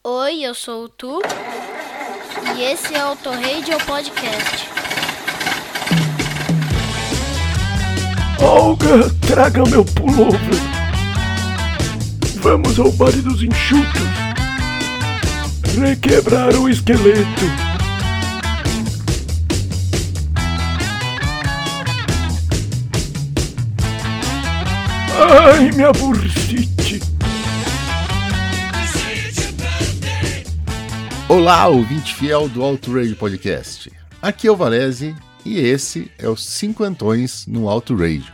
Oi, eu sou o Tu e esse é o Autoradio Podcast. Olga, traga meu pullover. Vamos ao baile dos enxutos. Requebrar o esqueleto. Ai, minha bursite. Olá, ouvinte fiel do Autoradio Podcast. Aqui é o Valese e esse é os Cinquentões no Autoradio.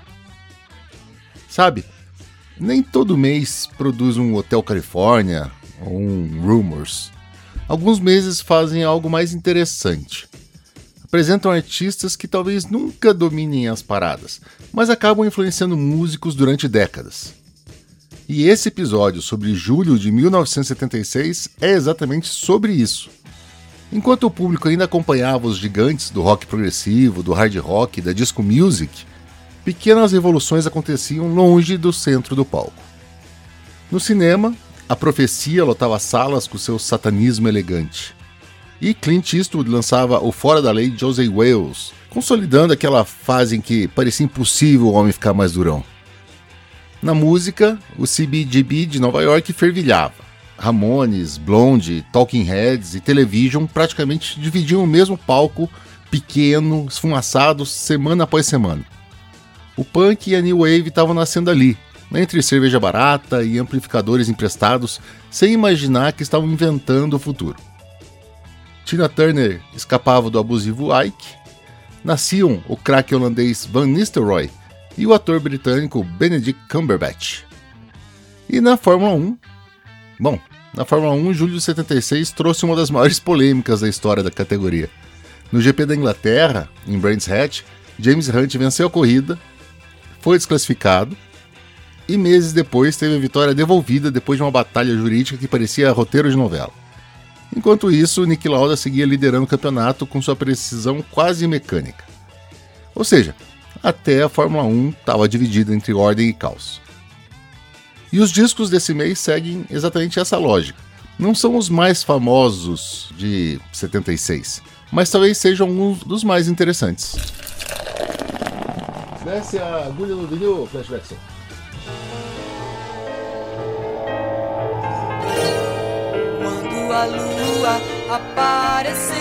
Sabe, nem todo mês produz um Hotel California ou um Rumors. Alguns meses fazem algo mais interessante. Apresentam artistas que talvez nunca dominem as paradas, mas acabam influenciando músicos durante décadas. E esse episódio sobre julho de 1976 é exatamente sobre isso. Enquanto o público ainda acompanhava os gigantes do rock progressivo, do hard rock e da disco music, pequenas revoluções aconteciam longe do centro do palco. No cinema, a profecia lotava salas com seu satanismo elegante. E Clint Eastwood lançava o Fora da Lei de Josey Wales, consolidando aquela fase em que parecia impossível o homem ficar mais durão. Na música, o CBGB de Nova York fervilhava. Ramones, Blonde, Talking Heads e Television praticamente dividiam o mesmo palco, pequeno, esfumaçado, semana após semana. O punk e a new wave estavam nascendo ali, entre cerveja barata e amplificadores emprestados, sem imaginar que estavam inventando o futuro. Tina Turner escapava do abusivo Ike, nasciam o craque holandês Van Nistelrooy e o ator britânico Benedict Cumberbatch. E na Fórmula 1... Bom, na Fórmula 1, julho de 76 trouxe uma das maiores polêmicas da história da categoria. No GP da Inglaterra, em Brands Hatch, James Hunt venceu a corrida, foi desclassificado e meses depois teve a vitória devolvida depois de uma batalha jurídica que parecia roteiro de novela. Enquanto isso, Niki Lauda seguia liderando o campeonato com sua precisão quase mecânica. Ou seja, até a Fórmula 1 estava dividida entre ordem e caos. E os discos desse mês seguem exatamente essa lógica. Não são os mais famosos de 76, mas talvez sejam alguns dos mais interessantes. Desce a agulha no vinil, Flashback. Quando a lua apareceu,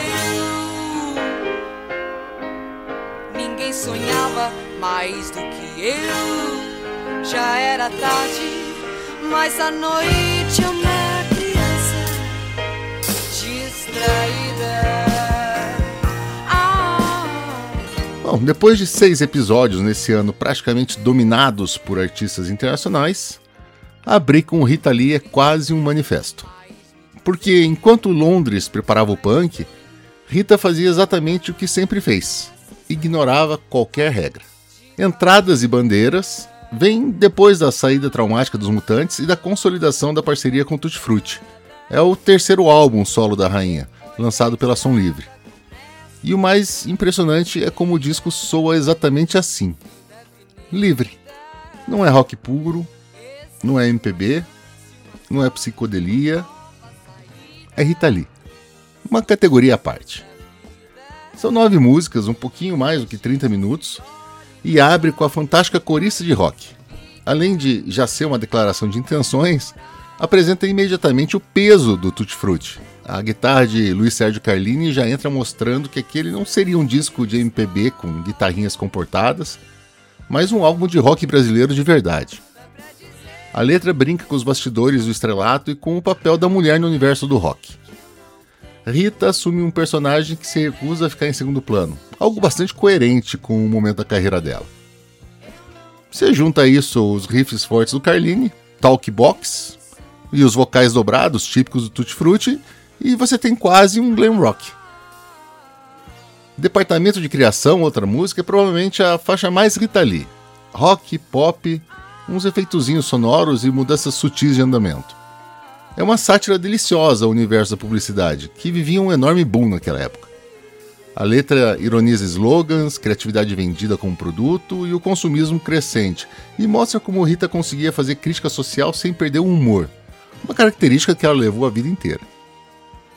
ninguém sonhava mais do que eu. Já era tarde, mas à noite uma criança distraída. Bom, depois de 6 episódios nesse ano praticamente dominados por artistas internacionais, abrir com Rita Lee é quase um manifesto. Porque enquanto Londres preparava o punk, Rita fazia exatamente o que sempre fez: ignorava qualquer regra. Entradas e bandeiras vêm depois da saída traumática dos Mutantes e da consolidação da parceria com Tutti Frutti. É o terceiro álbum solo da rainha, lançado pela Som Livre. E o mais impressionante é como o disco soa exatamente assim. Livre. Não é rock puro, não é MPB, não é psicodelia, é Rita Lee. Uma categoria à parte. São 9 músicas, um pouquinho mais do que 30 minutos, e abre com a fantástica corista de rock. Além de já ser uma declaração de intenções, apresenta imediatamente o peso do Tutti Frutti. A guitarra de Luiz Sérgio Carlini já entra mostrando que aquele não seria um disco de MPB com guitarrinhas comportadas, mas um álbum de rock brasileiro de verdade. A letra brinca com os bastidores do estrelato e com o papel da mulher no universo do rock. Rita assume um personagem que se recusa a ficar em segundo plano, algo bastante coerente com o momento da carreira dela. Você junta a isso os riffs fortes do Carlini, talk box e os vocais dobrados típicos do Tutti Frutti, e você tem quase um glam rock. Departamento de Criação, outra música, é provavelmente a faixa mais Rita Lee. Rock, pop, uns efeitozinhos sonoros e mudanças sutis de andamento. É uma sátira deliciosa ao universo da publicidade, que vivia um enorme boom naquela época. A letra ironiza slogans, criatividade vendida como produto e o consumismo crescente, e mostra como Rita conseguia fazer crítica social sem perder o humor, uma característica que ela levou a vida inteira.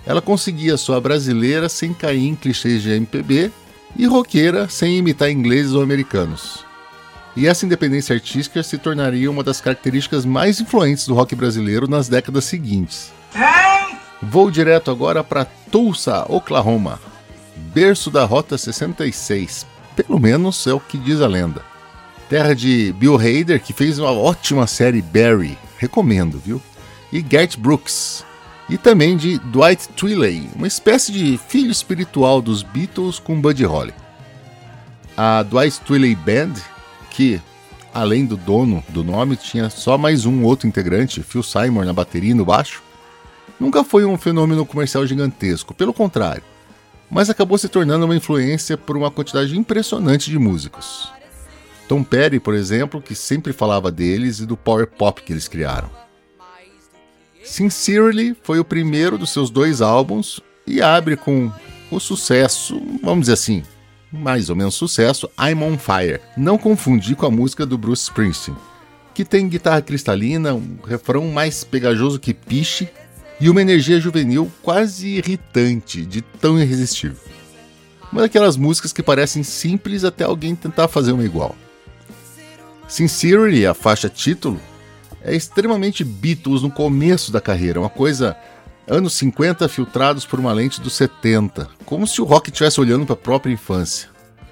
ela conseguia soar brasileira sem cair em clichês de MPB e roqueira sem imitar ingleses ou americanos. E essa independência artística se tornaria uma das características mais influentes do rock brasileiro nas décadas seguintes. Vou direto agora para Tulsa, Oklahoma, berço da Rota 66, pelo menos é o que diz a lenda. Terra de Bill Hader, que fez uma ótima série Barry, recomendo, viu? E Garth Brooks. E também de Dwight Twilley, uma espécie de filho espiritual dos Beatles com Buddy Holly. A Dwight Twilley Band, que, além do dono do nome, tinha só mais um outro integrante, Phil Seymour na bateria e no baixo, nunca foi um fenômeno comercial gigantesco, pelo contrário, mas acabou se tornando uma influência por uma quantidade impressionante de músicos. Tom Petty, por exemplo, que sempre falava deles e do power pop que eles criaram. Sincerely foi o primeiro dos seus 2 álbuns e abre com o sucesso, vamos dizer assim, mais ou menos sucesso, I'm on Fire. Não confundir com a música do Bruce Springsteen, que tem guitarra cristalina, um refrão mais pegajoso que piche e uma energia juvenil quase irritante, de tão irresistível. Uma daquelas músicas que parecem simples até alguém tentar fazer uma igual. Sincerely, a faixa título, é extremamente Beatles no começo da carreira, uma coisa anos 50 filtrados por uma lente dos 70, como se o rock estivesse olhando para a própria infância.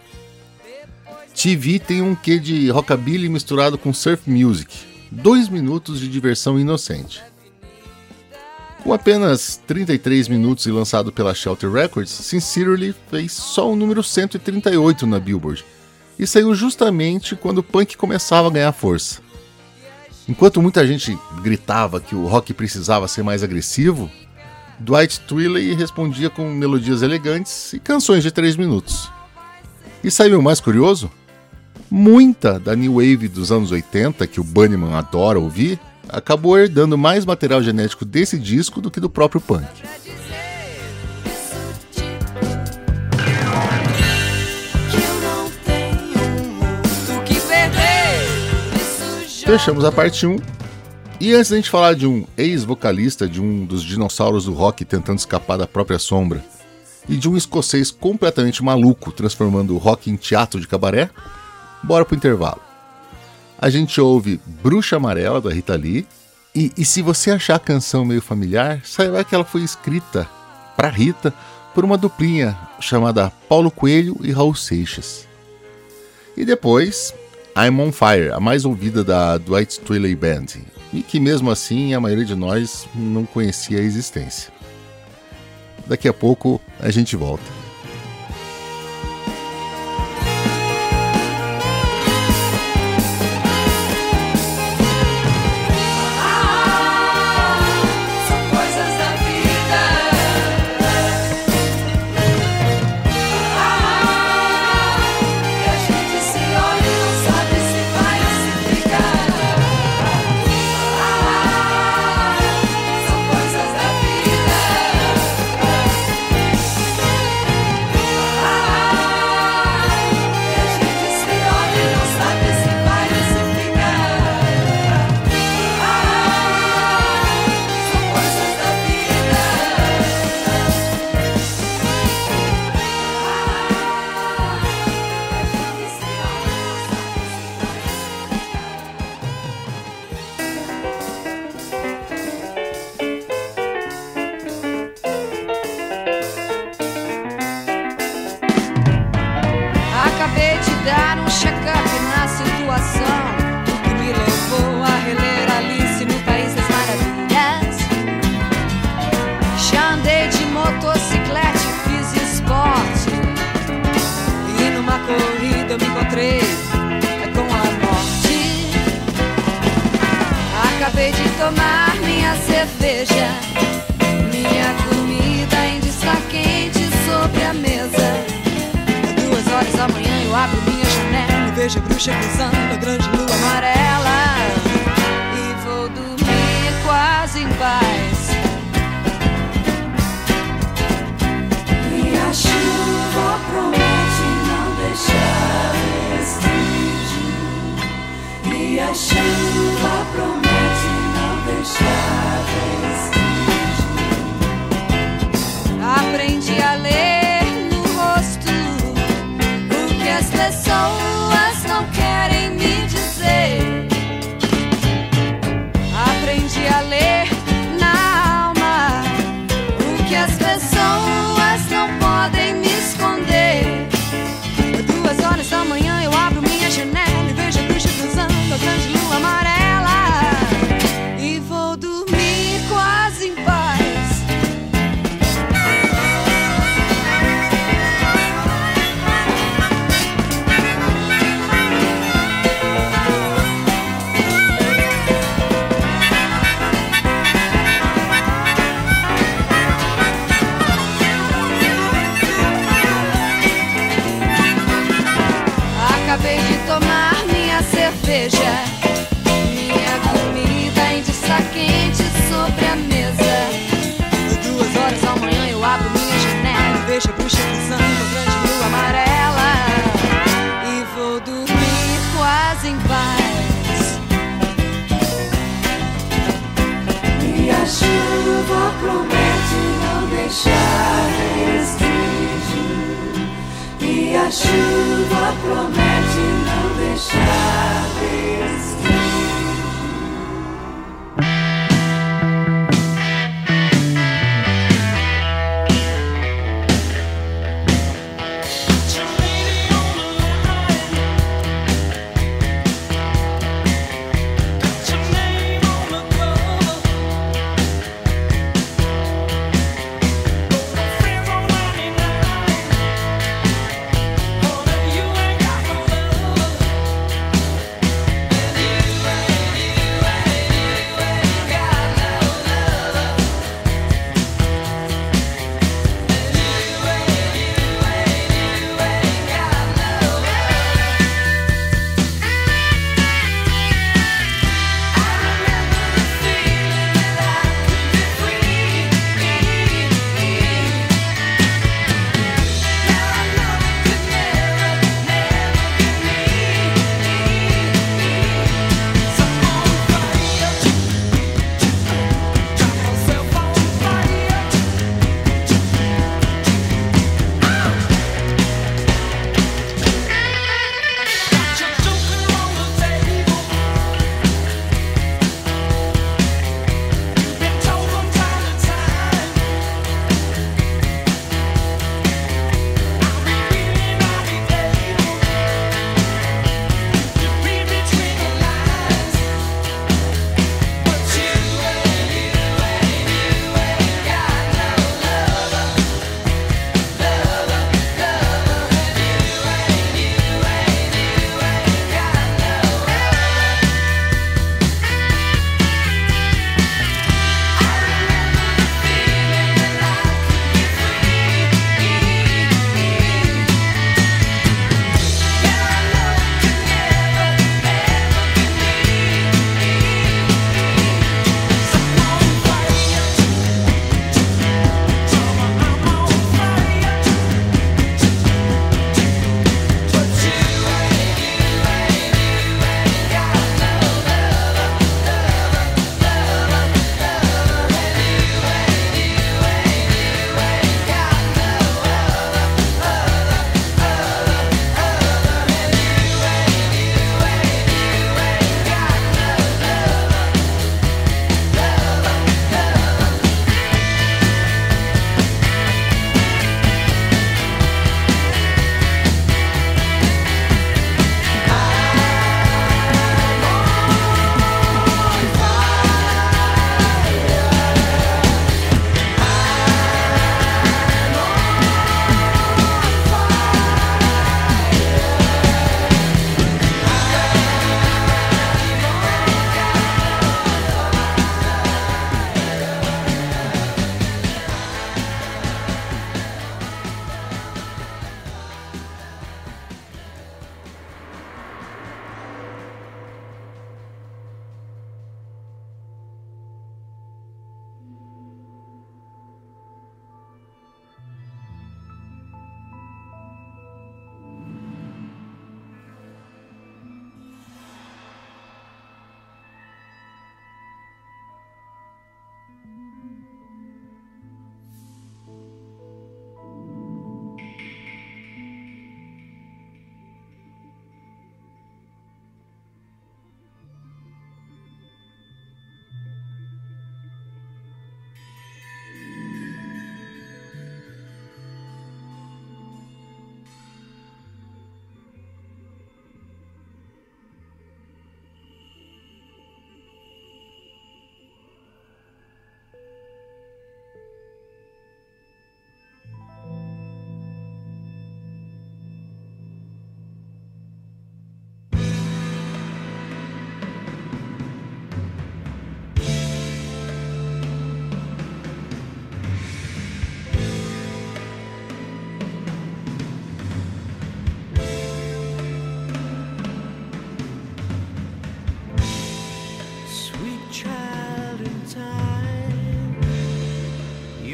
TV tem um quê de rockabilly misturado com surf music, 2 minutos de diversão inocente. Com apenas 33 minutos e lançado pela Shelter Records, Sincerely fez só o número 138 na Billboard, e saiu justamente quando o punk começava a ganhar força. Enquanto muita gente gritava que o rock precisava ser mais agressivo, Dwight Twilley respondia com melodias elegantes e canções de 3 minutos. E sabe o mais curioso? Muita da New Wave dos anos 80, que o Bunnyman adora ouvir, acabou herdando mais material genético desse disco do que do próprio punk. Fechamos a parte 1, e antes da gente falar de um ex-vocalista de um dos dinossauros do rock tentando escapar da própria sombra, e de um escocês completamente maluco transformando o rock em teatro de cabaré, bora pro intervalo. A gente ouve Bruxa Amarela, da Rita Lee, e se você achar a canção meio familiar, saiba que ela foi escrita para Rita por uma duplinha chamada Paulo Coelho e Raul Seixas. E depois, I'm on Fire, a mais ouvida da Dwight Twilley Band, e que mesmo assim a maioria de nós não conhecia a existência. Daqui a pouco a gente volta. Acabei de tomar minha cerveja, minha comida ainda está quente sobre a mesa. 2 horas da manhã eu abro minha janela e vejo a bruxa cruzando a grande lua amarela. E vou dormir quase em paz. E a chuva promete não deixar vestígio. E a chuva promete não deixar vestígio. gaúcha pensando na grande lua amarela. E vou dormir quase em paz. E a chuva promete não deixar vestígio. E a chuva promete não deixar vestígio. You ain't got no love.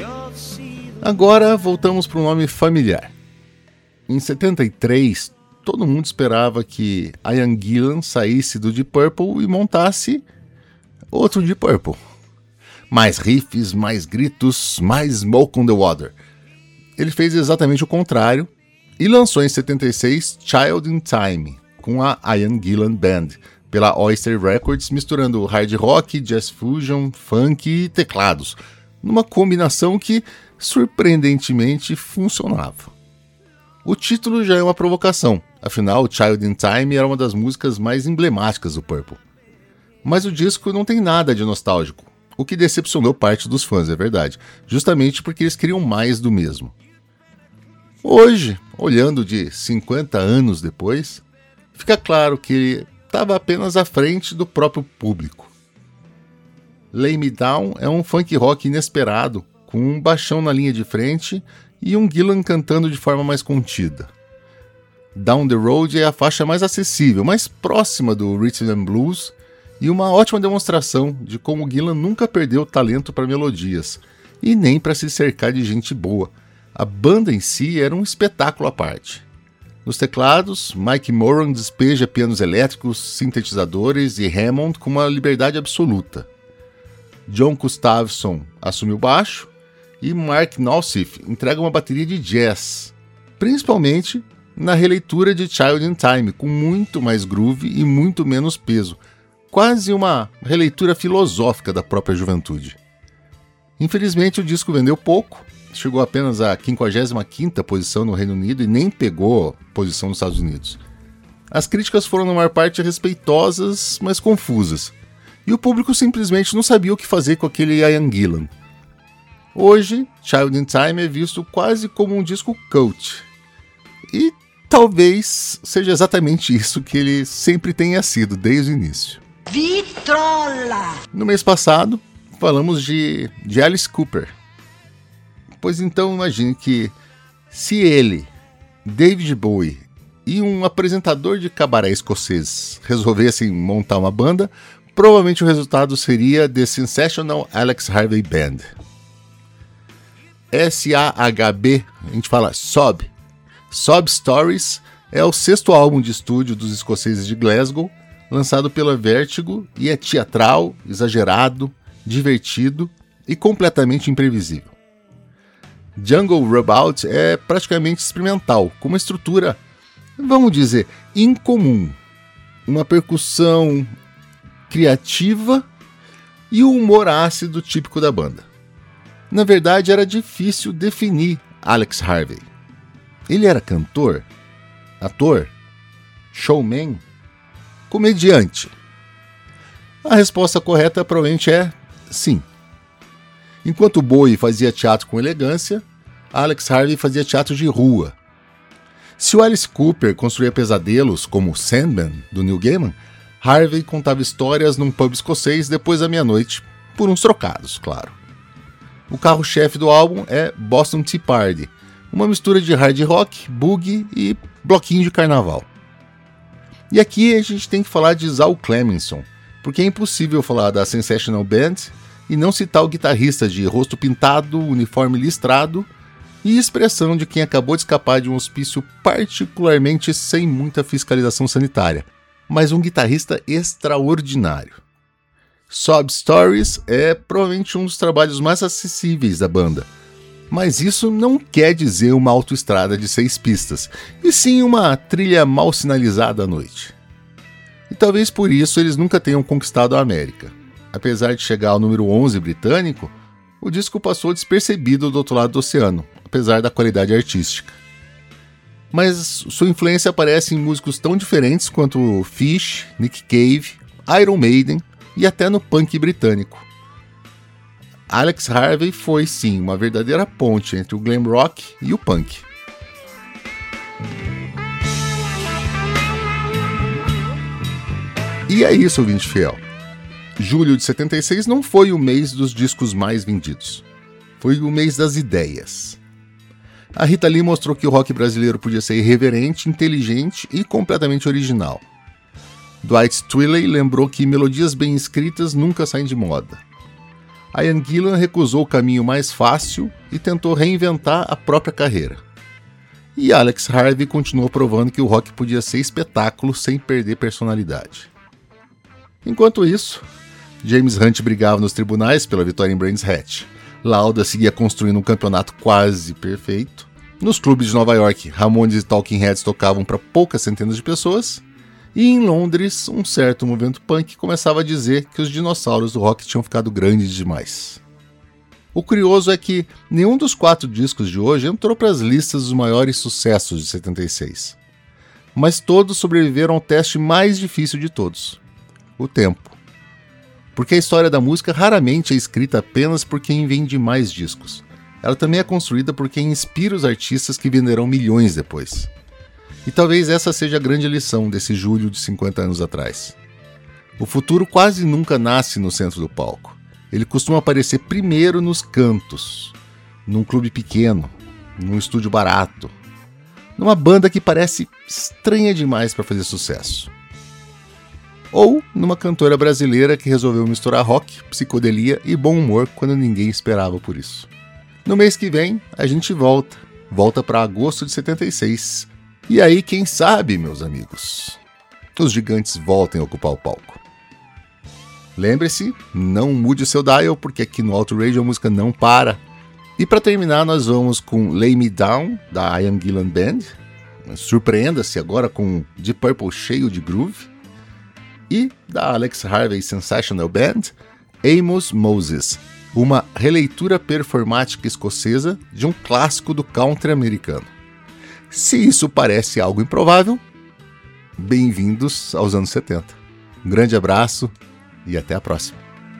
Agora voltamos para um nome familiar. Em 73, todo mundo esperava que Ian Gillan saísse do Deep Purple e montasse outro Deep Purple. Mais riffs, mais gritos, mais smoke on the water. Ele fez exatamente o contrário e lançou em 76 Child in Time, com a Ian Gillan Band, pela Oyster Records, misturando hard rock, jazz fusion, funk e teclados, numa combinação que, surpreendentemente, funcionava. O título já é uma provocação, afinal, Child in Time era uma das músicas mais emblemáticas do Purple. Mas o disco não tem nada de nostálgico, o que decepcionou parte dos fãs, é verdade, justamente porque eles queriam mais do mesmo. Hoje, olhando de 50 anos depois, fica claro que ele estava apenas à frente do próprio público. Lay Me Down é um funk rock inesperado, com um baixão na linha de frente e um Gillan cantando de forma mais contida. Down the Road é a faixa mais acessível, mais próxima do Rhythm and Blues e uma ótima demonstração de como Gillan nunca perdeu talento para melodias e nem para se cercar de gente boa. A banda em si era um espetáculo à parte. Nos teclados, Mike Moran despeja pianos elétricos, sintetizadores e Hammond com uma liberdade absoluta. John Gustafson assume o baixo e Mark Nausif entrega uma bateria de jazz, principalmente na releitura de Child in Time, com muito mais groove e muito menos peso, quase uma releitura filosófica da própria juventude. Infelizmente o disco vendeu pouco, chegou apenas à 55ª posição no Reino Unido e nem pegou posição nos Estados Unidos. As críticas foram na maior parte respeitosas, mas confusas, e o público simplesmente não sabia o que fazer com aquele Ian Gillan. Hoje, Child in Time é visto quase como um disco cult. E talvez seja exatamente isso que ele sempre tenha sido, desde o início. Vitrola! No mês passado, falamos de Alice Cooper. Pois então, imagine que se ele, David Bowie e um apresentador de cabaré escocês resolvessem montar uma banda, provavelmente o resultado seria The Sensational Alex Harvey Band. SAHB, a gente fala Sob. Sob Stories é o 6º álbum de estúdio dos escoceses de Glasgow, lançado pela Vertigo, e é teatral, exagerado, divertido e completamente imprevisível. Jungle Rubout é praticamente experimental, com uma estrutura, vamos dizer, incomum, uma percussão criativa e o humor ácido típico da banda. Na verdade, era difícil definir Alex Harvey. Ele era cantor? Ator? Showman? Comediante? A resposta correta provavelmente é sim. Enquanto Bowie fazia teatro com elegância, Alex Harvey fazia teatro de rua. Se o Alice Cooper construía pesadelos como Sandman, do Neil Gaiman, Harvey contava histórias num pub escocês depois da meia-noite, por uns trocados, claro. O carro-chefe do álbum é Boston Tea Party, uma mistura de hard rock, boogie e bloquinho de carnaval. E aqui a gente tem que falar de Zal Clemenson, porque é impossível falar da Sensational Band e não citar o guitarrista de rosto pintado, uniforme listrado e expressão de quem acabou de escapar de um hospício particularmente sem muita fiscalização sanitária, mas um guitarrista extraordinário. Sob Stories é provavelmente um dos trabalhos mais acessíveis da banda, mas isso não quer dizer uma autoestrada de 6 pistas, e sim uma trilha mal sinalizada à noite. E talvez por isso eles nunca tenham conquistado a América. Apesar de chegar ao número 11 britânico, o disco passou despercebido do outro lado do oceano, apesar da qualidade artística. Mas sua influência aparece em músicos tão diferentes quanto Phish, Nick Cave, Iron Maiden e até no punk britânico. Alex Harvey foi, sim, uma verdadeira ponte entre o glam rock e o punk. E é isso, ouvinte fiel. Julho de 76 não foi o mês dos discos mais vendidos. Foi o mês das ideias. A Rita Lee mostrou que o rock brasileiro podia ser irreverente, inteligente e completamente original. Dwight Twilley lembrou que melodias bem escritas nunca saem de moda. Ian Gillan recusou o caminho mais fácil e tentou reinventar a própria carreira. E Alex Harvey continuou provando que o rock podia ser espetáculo sem perder personalidade. Enquanto isso, James Hunt brigava nos tribunais pela vitória em Brands Hatch. Lauda seguia construindo um campeonato quase perfeito. Nos clubes de Nova York, Ramones e Talking Heads tocavam para poucas centenas de pessoas. E em Londres, um certo movimento punk começava a dizer que os dinossauros do rock tinham ficado grandes demais. O curioso é que nenhum dos 4 discos de hoje entrou para as listas dos maiores sucessos de 76. Mas todos sobreviveram ao teste mais difícil de todos: o tempo. Porque a história da música raramente é escrita apenas por quem vende mais discos. Ela também é construída por quem inspira os artistas que venderão milhões depois. E talvez essa seja a grande lição desse julho de 50 anos atrás. O futuro quase nunca nasce no centro do palco. Ele costuma aparecer primeiro nos cantos, num clube pequeno, num estúdio barato, numa banda que parece estranha demais para fazer sucesso. Ou numa cantora brasileira que resolveu misturar rock, psicodelia e bom humor quando ninguém esperava por isso. No mês que vem, a gente volta para agosto de 76. E aí, quem sabe, meus amigos, os gigantes voltem a ocupar o palco. Lembre-se, não mude o seu dial, porque aqui no Outrage a música não para. E para terminar, nós vamos com Lay Me Down, da Ian Gillan Band. Surpreenda-se agora com Deep Purple cheio de groove. E da Alex Harvey Sensational Band, Amos Moses, uma releitura performática escocesa de um clássico do country americano. Se isso parece algo improvável, bem-vindos aos anos 70. Um grande abraço e até a próxima.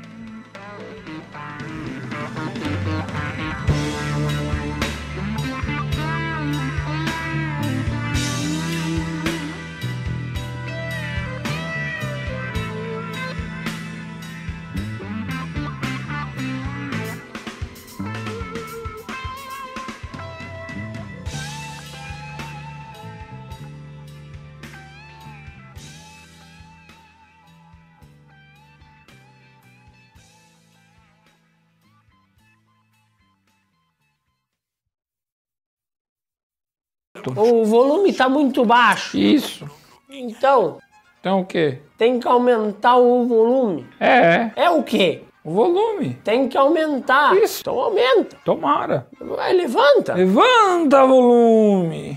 O volume tá muito baixo. Isso. Então, Então o quê? tem que aumentar o volume. É, É o quê? o volume. Tem que aumentar. Isso. Então aumenta. Tomara. Vai, levanta. Levanta volume.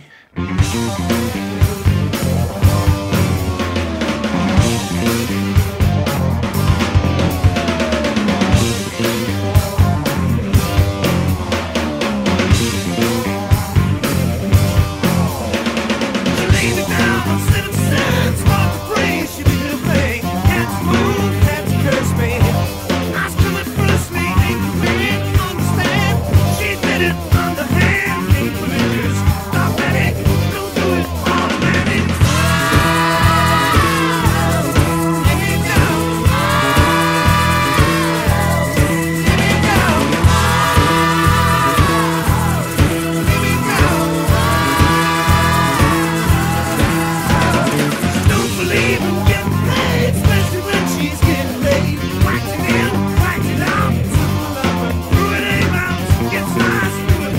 Whack it out, whack it out.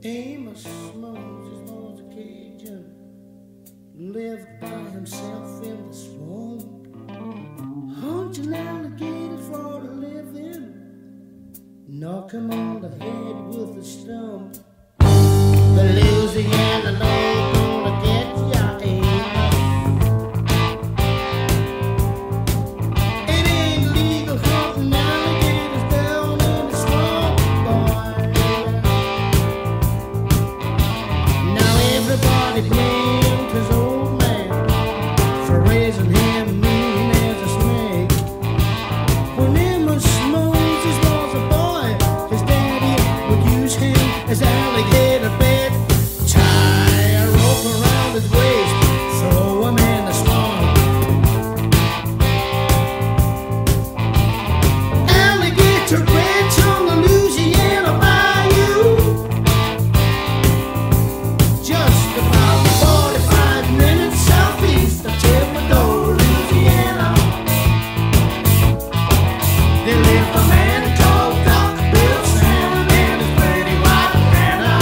Amos Moses was a Cajun, lived by himself in the swamp, hunting alligators for a living, knock 'em on the head with a stump. The Louisiana law gonna get ya, Amos. It ain't legal hunting alligators down in the swamp, boy. Now everybody blamed his old man for raising him mean as a snake. When Amos Moses was a boy, his daddy would use him as alligator bait. Tie a rope around his waist, throw him in the swamp. Alligator baits on the Louisiana bayou. Just about 45 minutes southeast of Thibodaux, Louisiana. There lived a man called Doc Bill Sam and his pretty wife Hannah.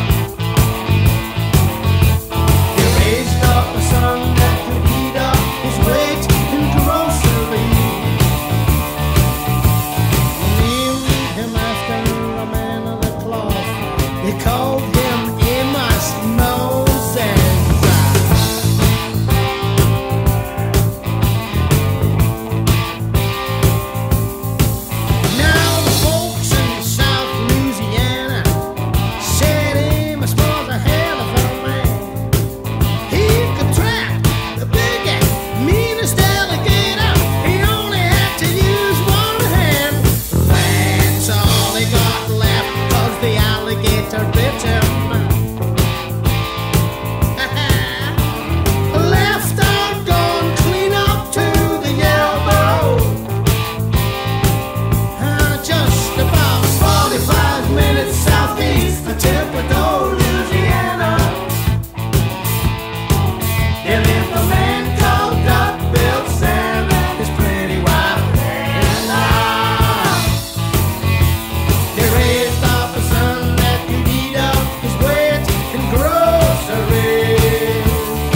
They raised up a son that could eat up his weight in groceries. Named him after a man of the cloth. They called him Amos Moses. Now the folks in South Louisiana said Amos was a hell of a man. He could trap the biggest, meanest alligator. He only had to use one hand. That's all he got left, 'cause the alligator bit him. Left arm gone clean up to the elbow. Just about 45 minutes southeast of Thibodaux, Louisiana. There lived a man called Doc Bill Sam and his pretty wife Hannah. They raised up a son that could eat up his weight in groceries.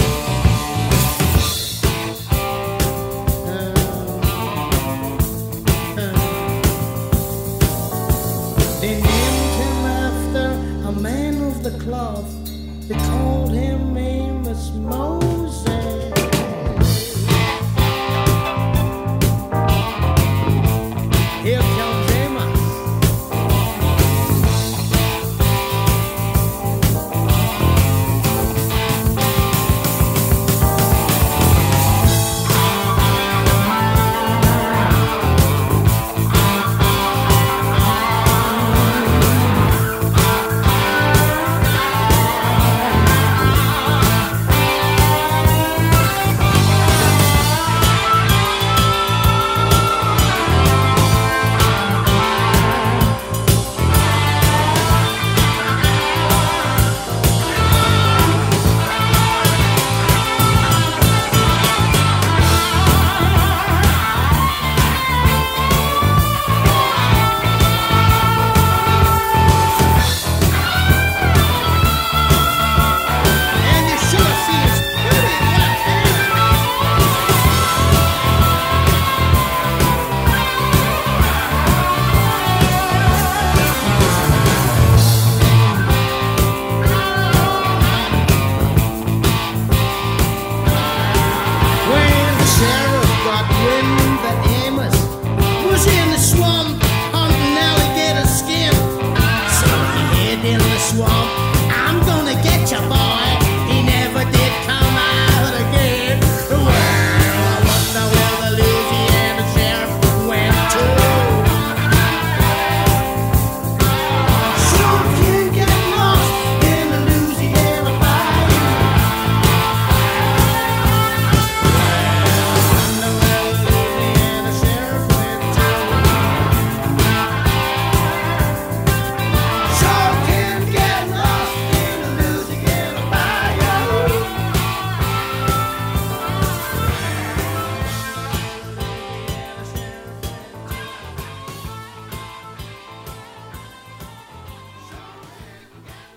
They named him after a man of the cloth. They called him Amos Moses. Here comes Amos.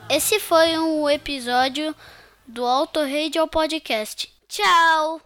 Esse foi um episódio do Auto Radio Podcast. Tchau!